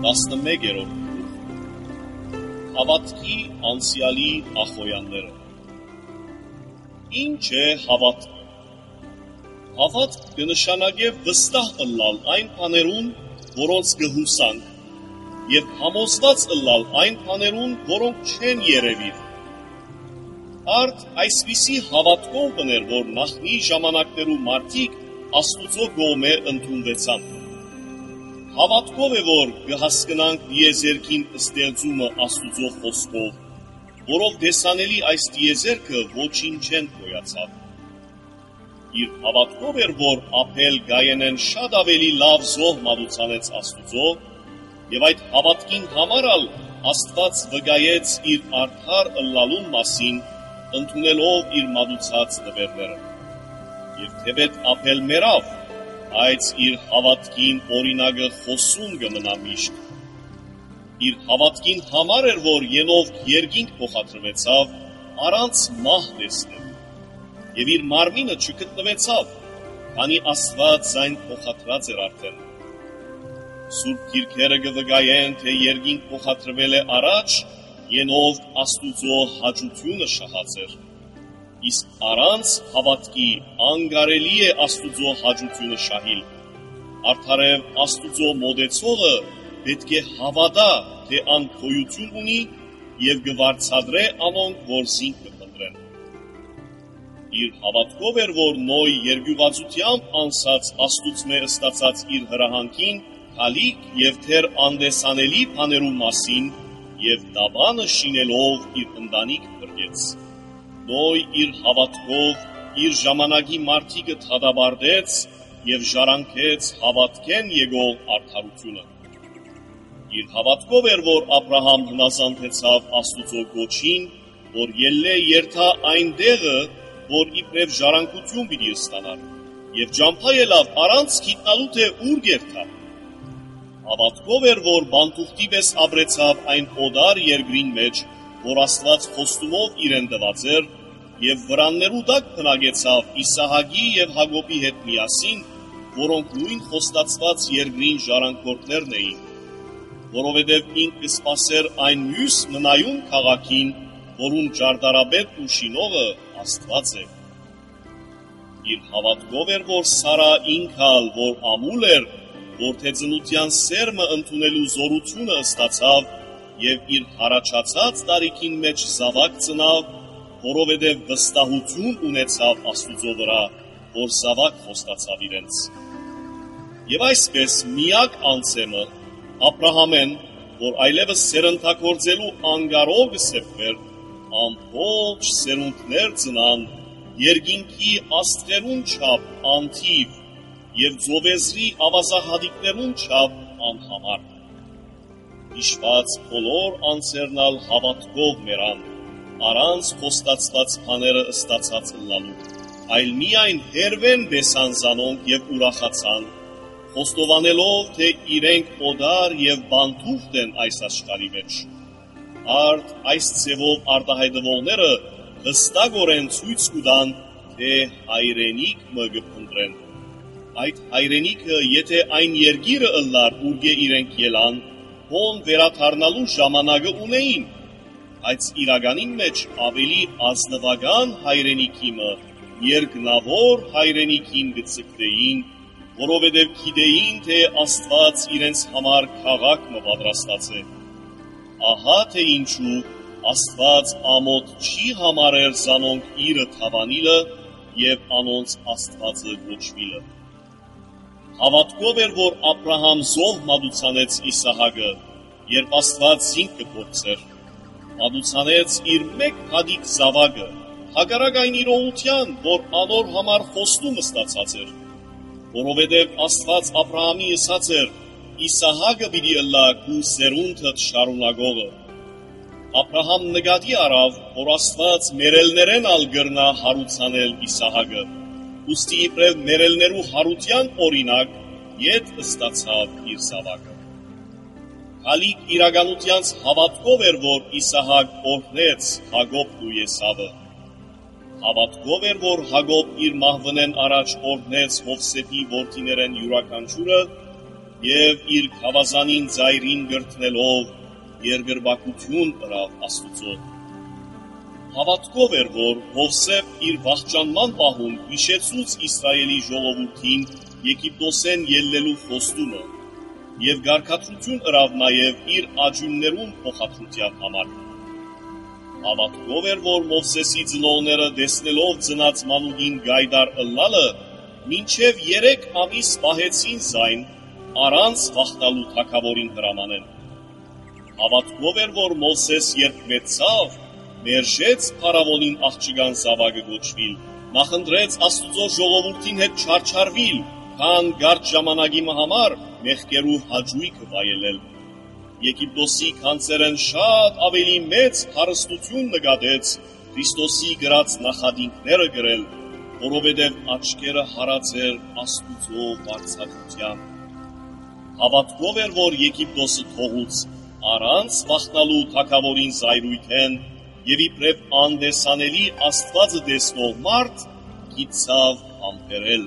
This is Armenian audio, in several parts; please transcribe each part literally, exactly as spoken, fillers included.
տասնմեկերորդ Հավատքի անցյալի ախոյանները։ Ինչ է հավատք։ Հավատք կնշանակե վստահ ըլլալ այն բաներուն, որոնց կհուսանք, եւ համոզված ըլլալ այն բաներուն, որոնք չեն երևիր։ Արդ այսպիսի հավատքով բներ, որ նախնի ժամանակներու մարդիկ Աստուծո կողմէ ընդունվեցան։ Հավատքով է, որ կհասկնանք դիեզերքին ստեղծումը Աստուծո խոսքով, որով դեսանելի այս դիեզերքը ոչինչ չեն գոյացավ։ Իր հավատքով էր, որ ապել գայենեն շատ ավելի լավ զոհ մատուցանեց Աստուծո, եւ այդ հավատքին համարալ Աստված վկայեց իր արդար ըլլալուն մասին, ընդունելով իր մատուցած նվերները։ Եվ թեպետ ապել մերավ, այս իր հավատքին օրինակը խոսուն կմնա միշտ։ Իր հավատքին համար էր, որ ենով երկինք փոխադրվեցավ, առանց մահ տեսնել, եւ իր մարմինը չգտնվեցավ, քանի Աստված այն փոխադրած էր արդեն։ Սուրբ գիրքերը կվկայեն, թե երկինք փոխադրվել է առաջ, ենով Աստուծո հաճությունը շահացեր։ Իսկ առանց հավատքի անգարելի է Աստուծո հաճությունը շահիլ։ Արդարև Աստուծո մոդեցողը պետք է հավատա, թե ան գոյություն ունի եւ կվարձատրե անոնք, որ զինք կփնտրեն։ Իր հավատքով էր, որ Նոյ երկյուղածությամբ անցած Աստուծմե ստացած իր հրահանգին հալիկ եւ թեր անդեսանելի բաներու մասին եւ տաբանը շինելով իր ընտանիք բրգեց։ Նոյ իր հավատքով իր ժամանակի մարդիկը թադաբարդեց եւ ժառանգեց հավատքեն եկող արդարությունը։ Իր հավատքով էր, որ Աբրահամ հնազանդեցավ Աստուծո գոչին, որ ելլե երթա այն դեղը, որ իբրև ժառանգություն պիտի ստանար, եւ ջամփա ելավ առանց գիտնալու թե ուր երթա։ Հավատքով էր, որ բանտուղտի պես ապրեցավ այն օդար երկրին մեջ, որ Աստված խոստումով իրեն տված էր, եւ վրաններու տակ բնակեցավ Իսահակի եւ Հակոբի հետ միասին, որոնք նույն խոստացված երկրին ժառանգորդներն էին, որովհետեւ ինքը սպասեր այն մյուս մնայուն քաղաքին, որուն ճարտարապետ ու շինողը Աստված է։ Իր հավատքով էր, որ Սարա ինքալ, որ ամուլ էր, որդեծնության սերմը ընդունելու զորությունը ստացավ եւ իր հարաճած տարիքին մեջ զավակ ծնավ, որովհետեւ վստահություն ունեցավ Աստուծո վրա, որ զավակ խոստացավ իրենց։ Եվ այսպես միակ անձեմը Աբրահամեն, որ այլևս սերնդակործելու անգարով սեպվեր, ամբողջ սերունդներ ծնան, երկինքի աստղերուն չափ անթիվ եւ ծովեզրի ավազահատիկներուն չափ անհամար։ Իշված բոլոր անձերնալ հավատքով մերան, առանց խոստացված բաները ստացած ըլլալու, այլ միայն հերվեն բեսան զանոնք եւ ուրախացան, խոստովանելով, թե իրենք օդար եւ բանտուղտ են այս աշխարհի մեջ։ Արդ այս ձևով արտահայտվողները հստակորեն ցույց կտան, թե հայրենիք մը կփնտրեն։ Այդ հայրենիքը, եթե այն երգիրը ըլլար, ուր իրենք ելան, հոն վերաթարնալու ժամանակը ունեին, բայց իրականին մեջ ավելի ազնվական հայրենիքի մը երկնավոր հայրենիքին գծկտեին, որովհետև գիտեին, թե Աստված իրենց համար քաղաք մը պատրաստած է։ Ահա թե ինչու Աստված ամոթ չի համարեր զանոնք իրը թավանիլը եւ անոնց Աստվածը գոչվիլը։ Հավատքով էր, որ Աբրահամ զոհ մատուցանեց Իսահակը, երբ Աստված զինք կփորձեր, մատուցանեց իր մեկ հատիկ զավակը, հակառակ այն իրողության, որ անոր համար խոստում ստացած էր, որովհետև Աստված Աբրահամի ըսած էր. Իսահակը պիտի ըլլա քու սերունդդ շարունակողը։ Աբրահամ նկատի առավ, որ Աստված մերելներեն ալ գրնա հարուցանել Իսահակը, ուստի իբրև մերելներու հարության օրինակ ետ ստացավ իր զավակը։ Հալիկ իրականությանց հավատքով էր, որ Իսահակ օրհնեց Հակոբն ու Եսավը։ Հավատքով էր, որ Հակոբ իր մահվնեն առաջ օրհնեց Հովսեփի որդիներեն յուրաքանչյուրը եւ իր խավազանին ծայրին գրտնելով երկրբակություն ըրավ Աստուծո։ Հավատքով էր, որ Հովսեփ իր վախճանման պահում հիշեցուց Իսրայելի ժողովրդին Եգիպտոսեն ելնելու խոստումը եւ գարկացություն ըրավ նաեւ իր աջուններուն փոխադրության համար։ Հավատքով էր, որ Մովսեսի ծնողները տեսնելով ծնած մանուկին գայդար ըլլալը մինչև երեք ամիս պահեցին զայն առանց վախտալու թագավորին հրամանեն։ Հավատքով էր, որ Մովսես երբ մեծավ, մերժեց փարավոնին աղջկան զավակը գոչվիլ, նախընտրեց Աստուծո ժողովրդին հետ չարչարվիլ, քան գարտ ժամանակի համար մեղքերու հաջույքը վայելել։ Եգիպտոսի քանցերեն շատ ավելի մեծ հարստություն նկատեց Քրիստոսի գրած նախադինքները գրել, որովհետև աչքերը հարած էր Աստուծո բարձրացության։ Հավատքով էր, որ Եգիպտոսը թողուց առանց վախտալու թագավորին զայրույթեն եւ իբրև անդեսանելի Աստվածը տեսնող մարդ գիտցավ համբերել։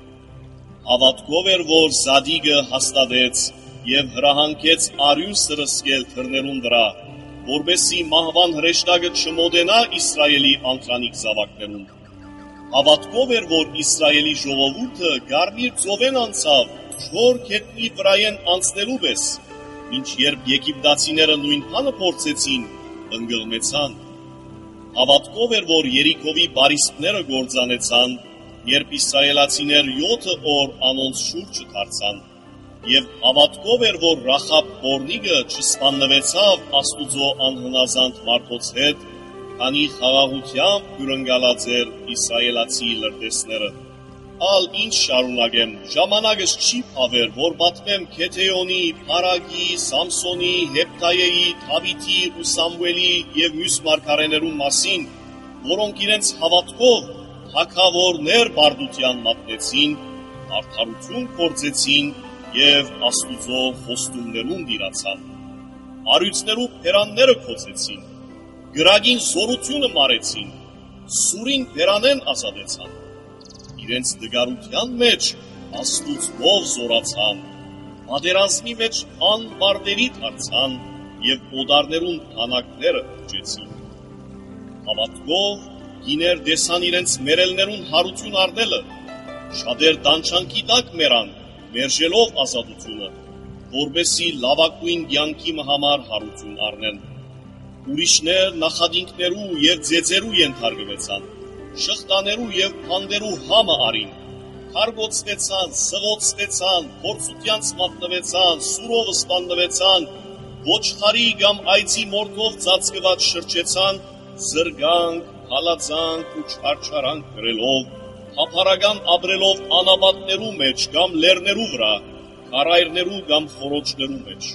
Հավատքով էր, որ Զադիգը հաստատեց եւ հրահանգեց արյուն սրսկել թռներուն վրա, որբեսի մահվան հրեշտակը չմոտենա Իսրայելի անդրանիկ զավակներուն։ Հավատքով էր, որ Իսրայելի ժողովուրդը Գարմիր ծովեն անցավ, չոր գետնի վրայեն անցնելու պես, մինչ երբ եգիպտացիները նույն բանը փորձեցին, ընկղմեցան։ Հավատքով էր, որ Երիքովի բարիսպները գործանեցան, երբ իսրայելացիներ յոթ օր անոնց շուրջը դարձան, եւ հավատքով էր, որ Ռախաբ Պորնիկը չսպաննվեցավ Աստուծո անհնազանդ մարդոց հետ, քանի խաղաղությամբ հյուրընկալած էր իսրայելացի լրտեսները։ Ալ ինչ շարունակեմ, ժամանակս չի փավեր, որ պատմեմ Քեթեոնի, Փարագի, Սամսոնի, Հեպտայեի, Դավիթի ու Սամուելի եւ մյուս մարգարեներուն մասին, որոնք իրենց հավատքով թագավորներ բարդության մատնեցին, արդարություն փորձեցին եւ Աստուծո խոստումներուն դիրացան։ Արույցներու փերանները քոցեցին, գրագին զորությունը մարեցին, սուրին փերանեն ազատեցան։ Իրենց դգարության մեջ Աստուծով զորացան, պատերազմի մեջ անբարդերի դարձան եւ օդարներուն թանակները փչեցին։ Հավատքով գիներ դեսան իրենց մերելներուն հարություն առնելը, շատեր տանչանքի տակ մեռան, մերժելով ազատությունը, որբեսի լավագույն կյանքի համար հարություն առնեն։ Ուրիշներ նախադինքներու եւ ձեծերու ենթարկվեցան, շղթաներու եւ փանդերու համը արին, քարգոցվեցան, սղոցվեցան, փորձությանց մատնվեցան, սուրով սպաննվեցան, ոչխարի կամ այծի մորթով ծածկված շրջեցան, զրգանք, հալածանք ու չարչարանք գրելով, հապարական ապրելով անաբատներու մեջ կամ լերներու վրա, քարայրներու կամ խորոչներու մեջ։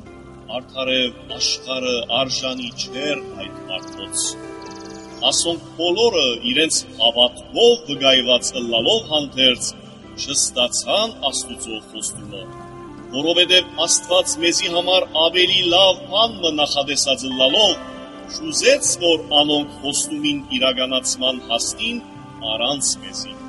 Արդարև աշխարը արժանի չէր այդ մարդոց։ Ասոնք բոլորը իրենց հավատքով վկայված ըլլալով հանդերձ չստացան Աստուծո խոստումը, որովհետև Աստված մեզի համար ավելի լավ բան մը նախադեսած ըլլալով շուզեց, որ անոնք խոստումին իրականացման հասնին առանց մեզի։